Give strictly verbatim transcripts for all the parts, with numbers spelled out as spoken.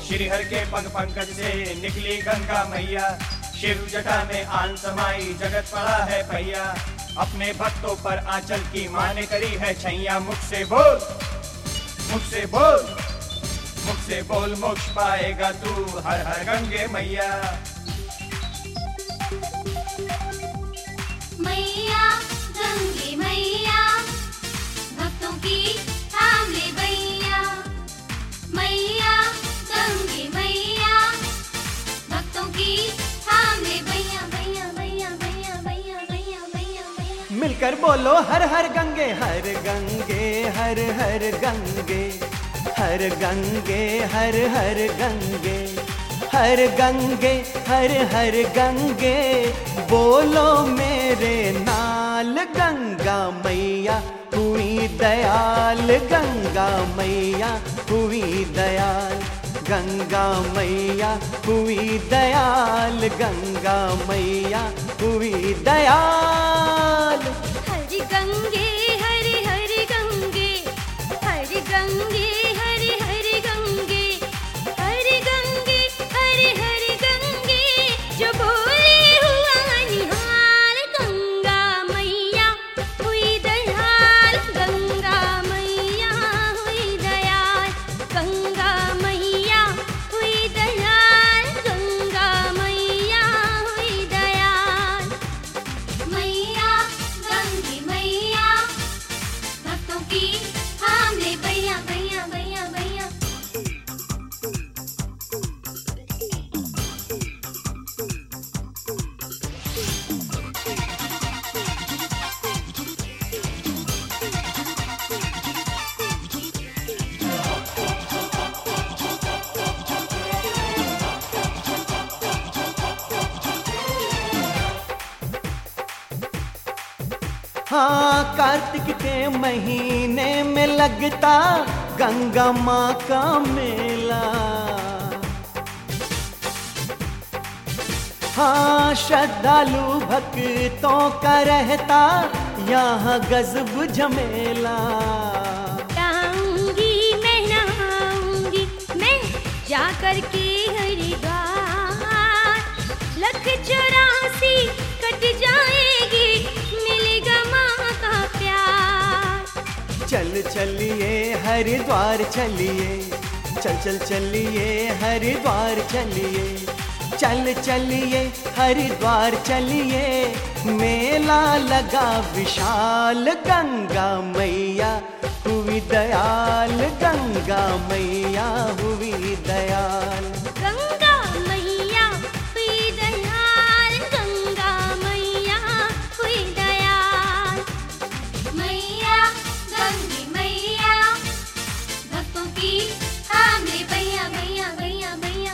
श्रीहर के पग पंकज से निकली गंगा मैया, शिव जटा में आन समाई जगत पड़ा है भैया। अपने भक्तों पर आंचल की माँ ने करी है छैया। मुख से बोल, मुख से बोल, मुख से बोल, मोक्ष पाएगा तू, हर हर गंगे मैया। मैया गंगे मैया, भक्तों की थाम ले भैया। मैया गंगे मैया, भक्तों की थाम ले भैया भैया भैया भैया भैया भैया भैया भैया। मिलकर बोलो हर हर गंगे, हर गंगे हर हर गंगे, हर गंगे हर हर गंगे, हर गंगे हर हर गंगे। बोलो मेरे नाल गंगा मैया हुई दयाल, गंगा मैया हुई दयाल, गंगा मैया हुई दयाल, गंगा मैया हुई दयाल। हरि गंगे हरि हरि गंगे, हरि गंगे हरि हरि गंगे, हरि गंगे हरि हरि गंगे। जो बोले हुआ निहाल, गंगा मैया हुई दयाल, गंगा मैया हुई दयाल, गंगा मैया हुई दयाल, गंगा मैया हुई दयाल। मैया गंगे मैया, भक्तों की थाम ले भैया भैया भैया भैया। हाँ, कार्तिक के महीने में लगता गंगा माँ का मेला। हाँ, श्रद्धालु भक्तों का रहता यहाँ गजब झमेला। नहाऊंगी मैं नहाऊंगी मैं जाकर के हरिद्वार, लख चौरासी कट जाएगी, मिलेगा माँ का प्यार। चल चलिए हरिद्वार चलिए, चल चल चलिए हरिद्वार चलिए, चल चलिए हरिद्वार चलिए। मेला लगा विशाल, गंगा मैया हुई दयाल, गंगा मैया हुई दयाल। गंगा मैया हुई दयाल, गंगा मैया हुई दयाल। मैया गंगे मैया, भक्तों की थाम ले भैया भैया भैया भैया।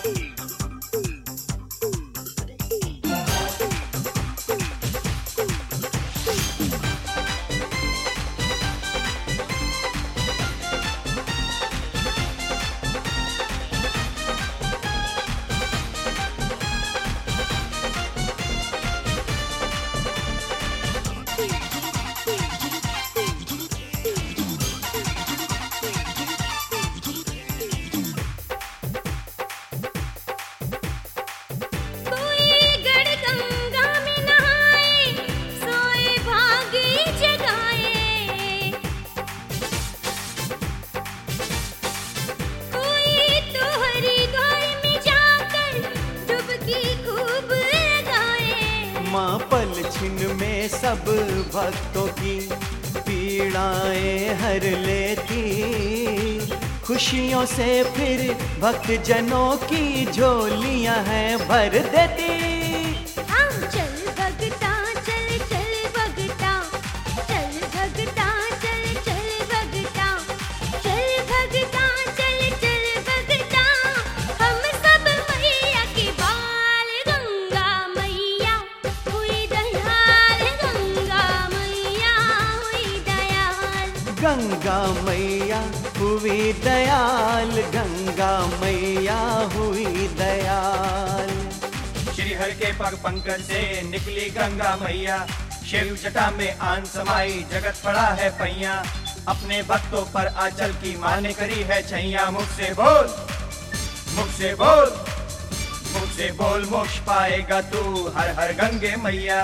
माँ पल छिन में सब भक्तों की पीड़ाएं हर लेती, खुशियों से फिर भक्त जनों की झोलियां हैं भर देती। हाँ, चल भगता चल चल भगता, चल भगता चल चल भगता, चल भगता चल चल भगता। हम सब मैया के बाल, गंगा मैया हुई दयाल, गंगा मैया हुई दयाल। गंगा मैया हुई दयाल, गंगा मैया हुई दयाल। श्रीहर के पग पंकज से निकली गंगा मैया, शिव जटा में आन समाई जगत पड़ा है पैया। अपने भक्तों पर आंचल की माँ ने करी है छैया। मुख से बोल, मुख से बोल, मुख से बोल, मोक्ष पाएगा तू, हर हर गंगे मैया।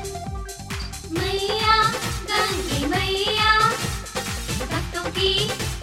मैया गंगे मैया, भक्तों की